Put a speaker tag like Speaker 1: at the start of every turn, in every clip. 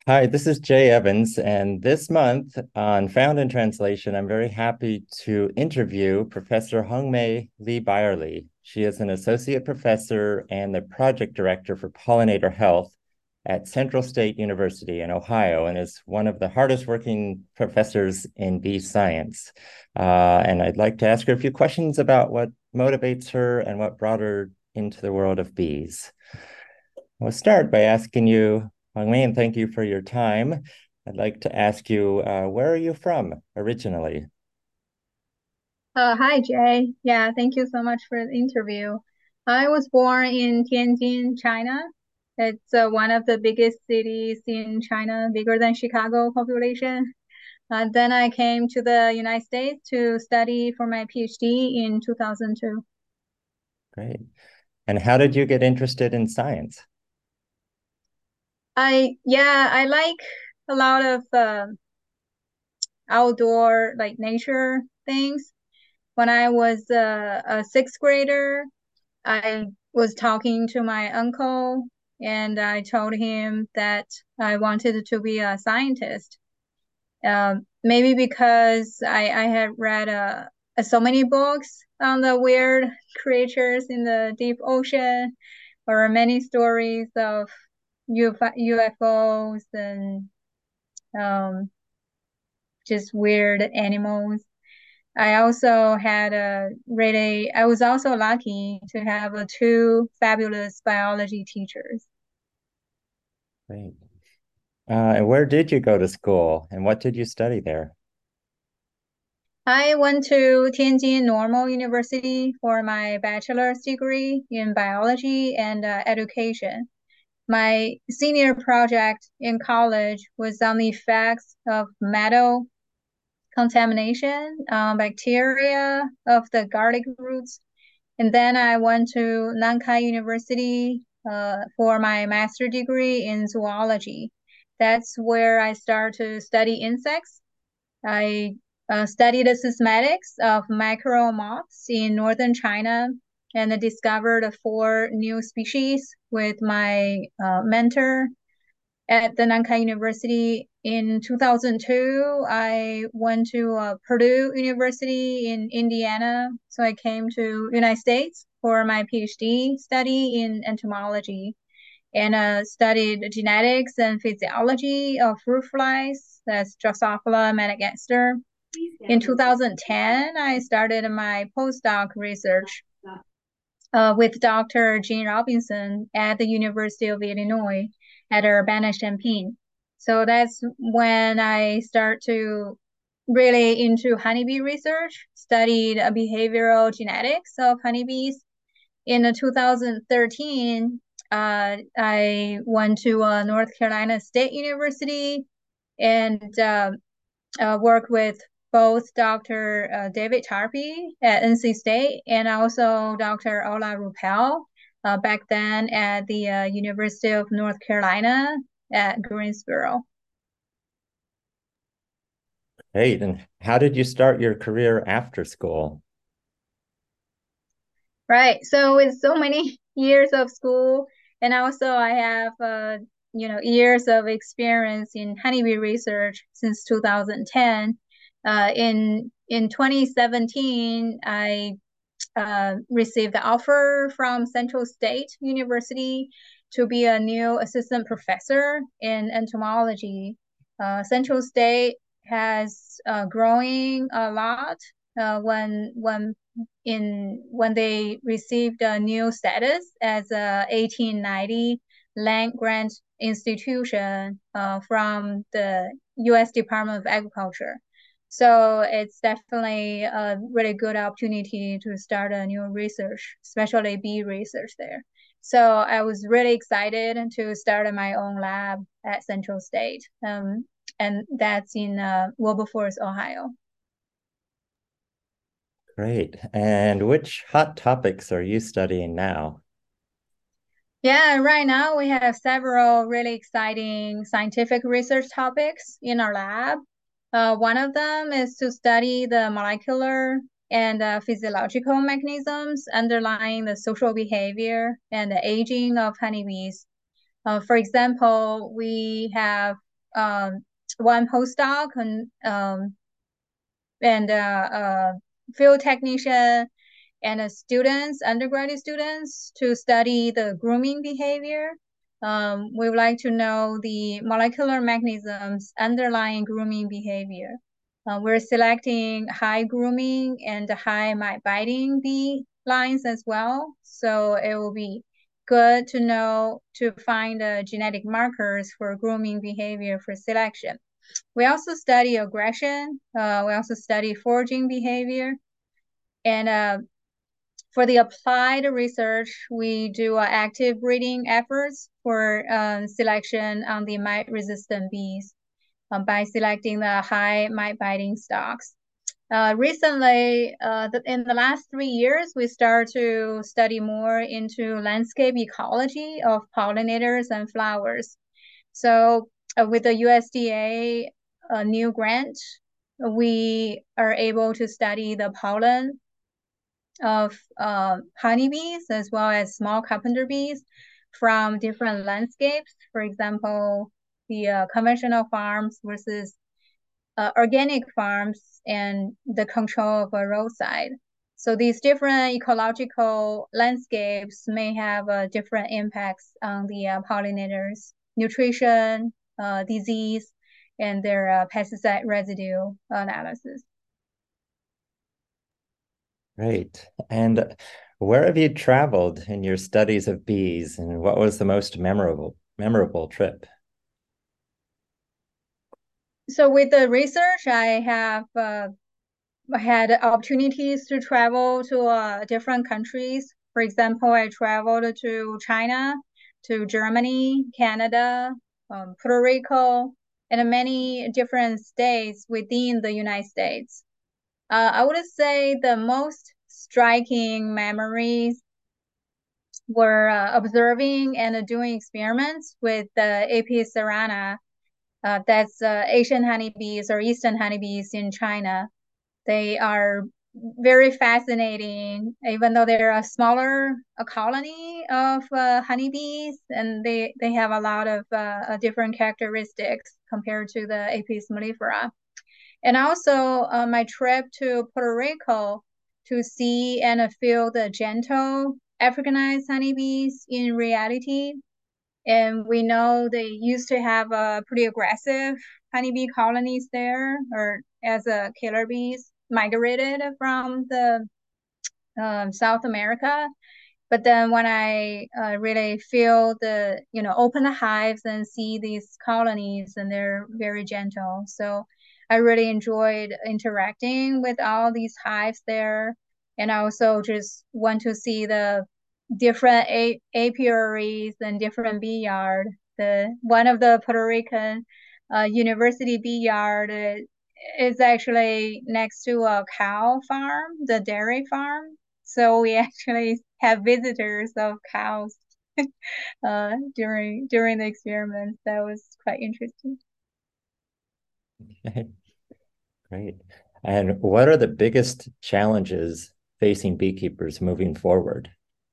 Speaker 1: Hi, this is Jay Evans, and this month on Found in Translation, I'm very happy to interview Professor Hongmei Lee Byerly. She is an associate professor and the project director for pollinator health at Central State University in Ohio, and is one of the hardest working professors in bee science. And I'd like to ask her a few questions about what motivates her and what brought her into the world of bees. We'll start by asking you, Hong Mei, and thank you for your time. I'd like to ask you, where are you from originally?
Speaker 2: Hi, Jay. Yeah, thank you so much for the interview. I was born in Tianjin, China. It's one of the biggest cities in China, bigger than Chicago population. Then I came to the United States to study for my PhD in 2002.
Speaker 1: Great. And how did you get interested in science?
Speaker 2: I like a lot of outdoor, like nature things. When I was a sixth grader, I was talking to my uncle and I told him that I wanted to be a scientist. Maybe because I had read so many books on the weird creatures in the deep ocean, or many stories of UFOs and um, just weird animals. I was also lucky to have two fabulous biology teachers.
Speaker 1: Great. And where did you go to school and what did you study there?
Speaker 2: I went to Tianjin Normal University for my bachelor's degree in biology and education. My senior project in college was on the effects of metal contamination on bacteria of the garlic roots. And then I went to Nankai University for my master degree in zoology. That's where I started to study insects. I studied the systematics of macro moths in northern China and discovered four new species with my mentor at the Nankai University. In 2002, I went to Purdue University in Indiana. So I came to United States for my PhD study in entomology and studied genetics and physiology of fruit flies. That's Drosophila melanogaster. In 2010, I started my postdoc research with Dr. Jean Robinson at the University of Illinois at Urbana-Champaign. So that's when I start to really into honeybee research, studied behavioral genetics of honeybees. In 2013, I went to North Carolina State University and worked with both Dr. David Tarpey at NC State and also Dr. Ola Ruppel back then at the University of North Carolina at Greensboro.
Speaker 1: Great. And how did you start your career after school?
Speaker 2: Right. So with so many years of school, and also I have years of experience in honeybee research since 2010. In 2017, I received the offer from Central State University to be a new assistant professor in entomology. Central State has growing a lot when they received a new status as a 1890 land grant institution from the U.S. Department of Agriculture. So it's definitely a really good opportunity to start a new research, especially bee research there. So I was really excited to start my own lab at Central State, and that's in Wilberforce, Ohio.
Speaker 1: Great. And which hot topics are you studying now?
Speaker 2: Yeah, right now we have several really exciting scientific research topics in our lab. One of them is to study the molecular and physiological mechanisms underlying the social behavior and the aging of honeybees. For example, we have one postdoc and field technician and students, undergraduate students, to study the grooming behavior. We would like to know the molecular mechanisms underlying grooming behavior. We're selecting high grooming and high mite biting bee lines as well. So it will be good to know to find genetic markers for grooming behavior for selection. We also study aggression. We also study foraging behavior. And for the applied research, we do active breeding efforts for selection on the mite-resistant bees by selecting the high mite-biting stocks. Recently, in the last 3 years, we start to study more into landscape ecology of pollinators and flowers. So with the USDA new grant, we are able to study the pollen of honeybees as well as small carpenter bees from different landscapes. For example, the conventional farms versus organic farms and the control of a roadside. So these different ecological landscapes may have different impacts on the pollinators, nutrition, disease, and their pesticide residue analysis.
Speaker 1: Great. And where have you traveled in your studies of bees, and what was the most memorable trip?
Speaker 2: So with the research, I have had opportunities to travel to different countries. For example, I traveled to China, to Germany, Canada, Puerto Rico, and many different states within the United States. I would say the most striking memories were observing and doing experiments with the Apis cerana. That's Asian honeybees or Eastern honeybees in China. They are very fascinating, even though they're a smaller colony of honeybees, and they have a lot of different characteristics compared to the Apis mellifera. And also my trip to Puerto Rico to see and feel the gentle Africanized honeybees in reality. And we know they used to have pretty aggressive honeybee colonies there, or as a killer bees migrated from the South America. But then when I really feel the, open the hives and see these colonies, and they're very gentle. So I really enjoyed interacting with all these hives there. And I also just want to see the different apiaries and different bee yard. One of the Puerto Rican university bee yard is actually next to a cow farm, the dairy farm. So we actually have visitors of cows during the experiments. That was quite interesting.
Speaker 1: Great. And what are the biggest challenges facing beekeepers moving forward?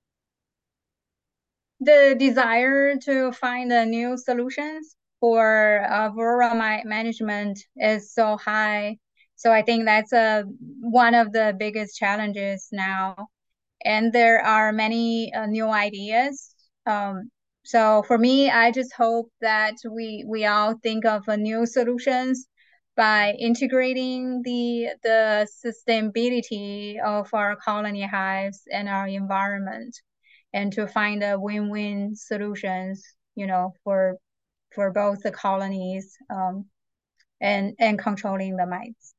Speaker 2: The desire to find new solutions for varroa mite management is so high. So I think that's one of the biggest challenges now. And there are many new ideas. So for me, I just hope that we all think of new solutions by integrating the sustainability of our colony hives and our environment, and to find a win-win solutions, for both the colonies and controlling the mites.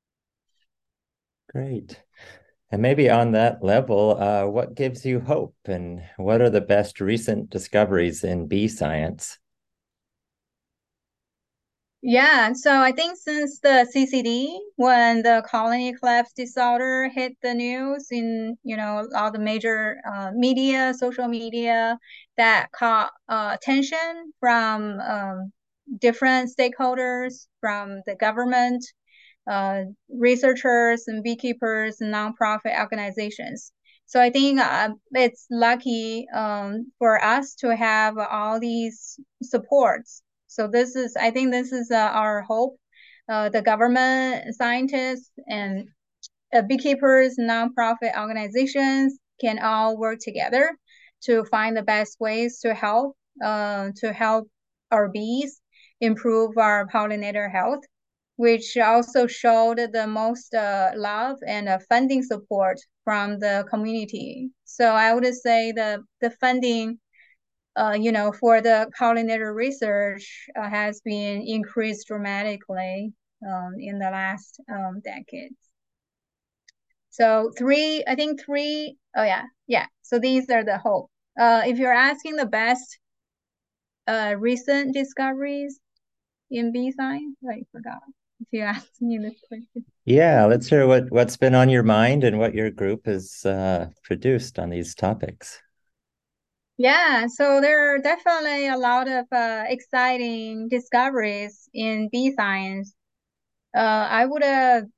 Speaker 1: Great. And maybe on that level, what gives you hope, and what are the best recent discoveries in bee science?
Speaker 2: Yeah, so I think since the CCD, when the colony collapse disorder hit the news in, all the major media, social media, that caught attention from different stakeholders, from the government, researchers and beekeepers and nonprofit organizations. So I think it's lucky for us to have all these supports So I think this is our hope. The government, scientists, and beekeepers, nonprofit organizations can all work together to find the best ways to help our bees improve our pollinator health, which also showed the most love and funding support from the community. So I would say the funding, for the pollinator research has been increased dramatically in the last decades. So I think three, oh yeah. So these are the hope. If you're asking the best recent discoveries in bee science, I forgot if you asked me this question.
Speaker 1: Yeah, let's hear what's been on your mind and what your group has produced on these topics.
Speaker 2: Yeah, so there are definitely a lot of exciting discoveries in bee science. I would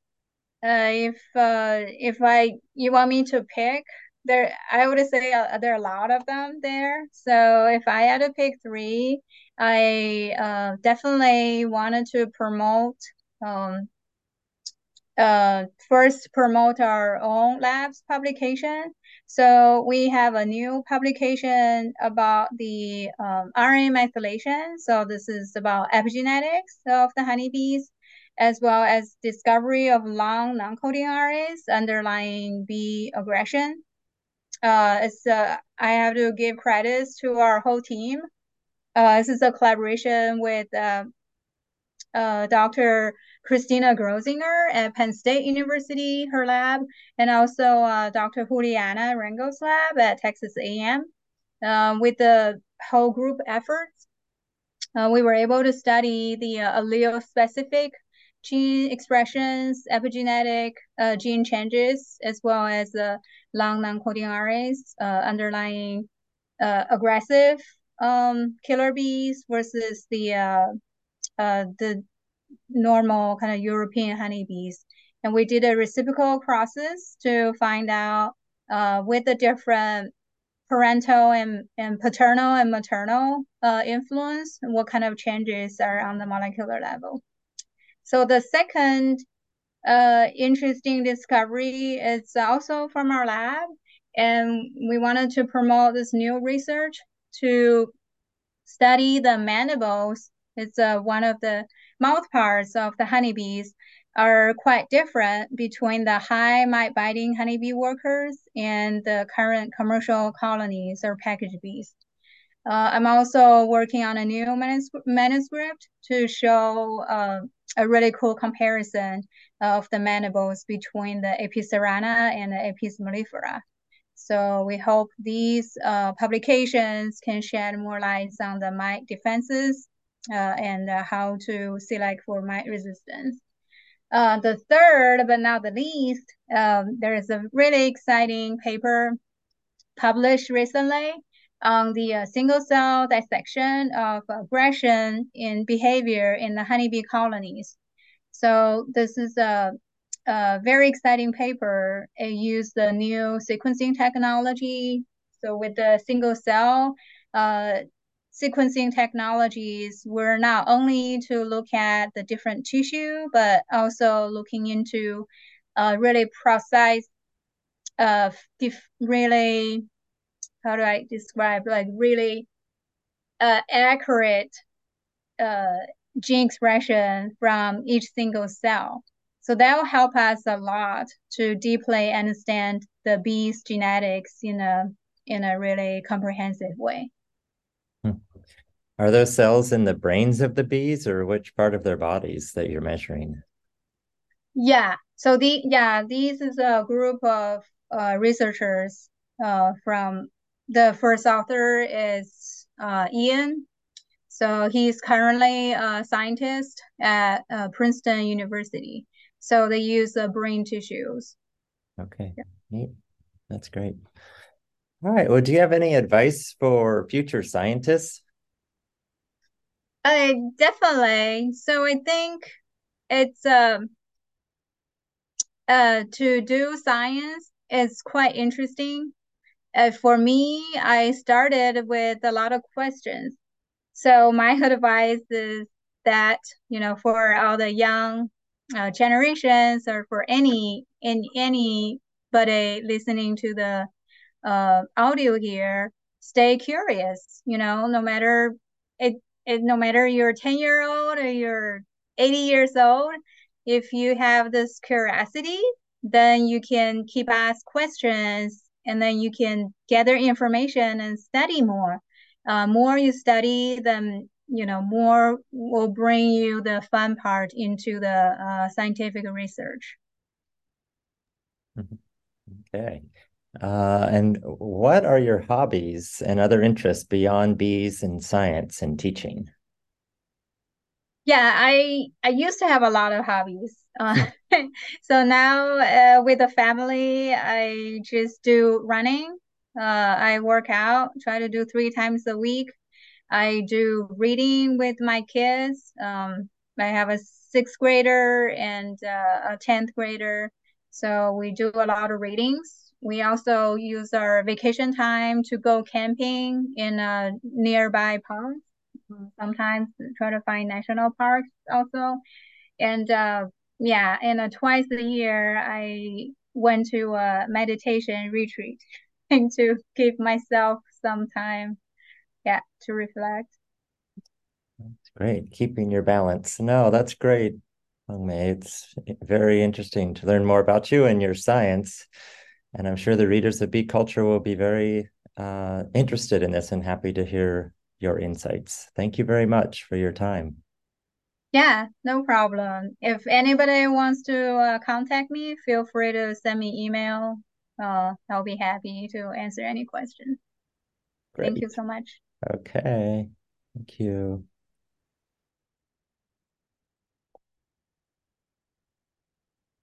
Speaker 2: if you want me to pick there, I would say there are a lot of them there. So if I had to pick three, I definitely wanted to promote um first promote our own lab's publication. So we have a new publication about the RNA methylation. So this is about epigenetics of the honeybees, as well as discovery of long non-coding RNAs underlying bee aggression. I have to give credits to our whole team. This is a collaboration with Dr. Christina Grosinger at Penn State University, her lab, and also Dr. Juliana Rango's lab at Texas A&M. With the whole group efforts, we were able to study the allele-specific gene expressions, epigenetic gene changes, as well as long non-coding RNAs underlying aggressive killer bees versus the normal kind of European honeybees. And we did a reciprocal process to find out with the different parental and paternal and maternal influence, what kind of changes are on the molecular level. So the second interesting discovery is also from our lab, and we wanted to promote this new research to study the mandibles. It's one of the mouth parts of the honeybees are quite different between the high mite biting honeybee workers and the current commercial colonies or package bees. I'm also working on a new manuscript to show a really cool comparison of the mandibles between the Apis cerana and the Apis mellifera. So we hope these publications can shed more light on the mite defenses and how to select for mite resistance. The third, but not the least, there is a really exciting paper published recently on the single cell dissection of aggression in behavior in the honeybee colonies. So this is a very exciting paper. It used the new sequencing technology. So with the single cell sequencing technologies, we're not only to look at the different tissue, but also looking into really precise, really, how do I describe, like really accurate gene expression from each single cell. So that will help us a lot to deeply understand the bee's genetics in a really comprehensive way.
Speaker 1: Hmm. Are those cells in the brains of the bees or which part of their bodies that you're measuring?
Speaker 2: Yeah. So this is a group of researchers from the first author is Ian. So he's currently a scientist at Princeton University. So they use brain tissues.
Speaker 1: Okay, neat. That's great. All right. Well, do you have any advice for future scientists?
Speaker 2: Definitely. So I think it's to do science is quite interesting. For me, I started with a lot of questions. So my advice is that, for all the young generations or for anybody listening to the audio here, stay curious, no matter it, no matter you're 10-year-old or you're 80 years old, if you have this curiosity, then you can keep ask questions and then you can gather information and study more. More you study, then more will bring you the fun part into the scientific research.
Speaker 1: Mhm. Okay. And what are your hobbies and other interests beyond bees and science and teaching?
Speaker 2: Yeah, I used to have a lot of hobbies. So now with the family, I just do running. I work out, try to do 3 times a week. I do reading with my kids. I have a sixth grader and a 10th grader. So we do a lot of readings. We also use our vacation time to go camping in a nearby park. Sometimes try to find national parks also. And yeah, and twice a year I went to a meditation retreat and to give myself some time, yeah, to reflect.
Speaker 1: That's great. Keeping your balance. No, that's great. May. It's very interesting to learn more about you and your science. And I'm sure the readers of Beat Culture will be very interested in this and happy to hear your insights. Thank you very much for your time.
Speaker 2: Yeah, no problem. If anybody wants to contact me, feel free to send me email. I'll be happy to answer any questions. Thank you
Speaker 1: Great.
Speaker 2: so much.
Speaker 1: Okay. Thank you.